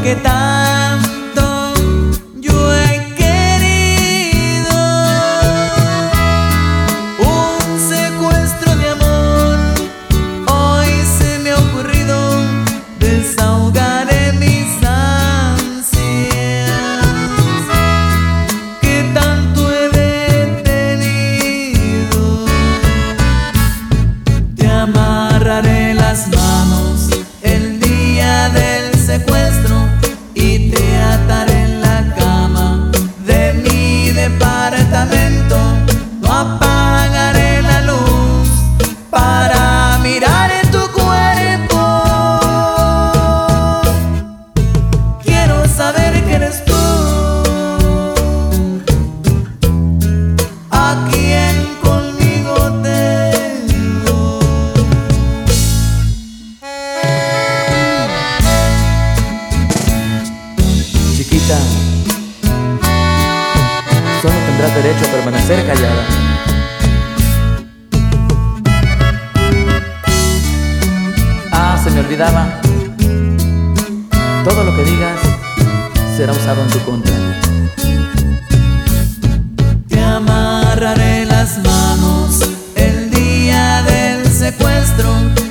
que tanto yo he querido. Un secuestro de amor hoy se me ha ocurrido. Desahogaré mis ansias que tanto he detenido. Te amarraré las manos el día del secuestro y te ataré en la cama de mi departamento. No apagaré la luz para mirar en tu cuerpo. Quiero saber que eres tú a quien conmigo tengo. Chiquita, solo tendrás derecho a permanecer callada. Ah, se me olvidaba. Todo lo que digas será usado en tu contra. Te amarraré las manos el día del secuestro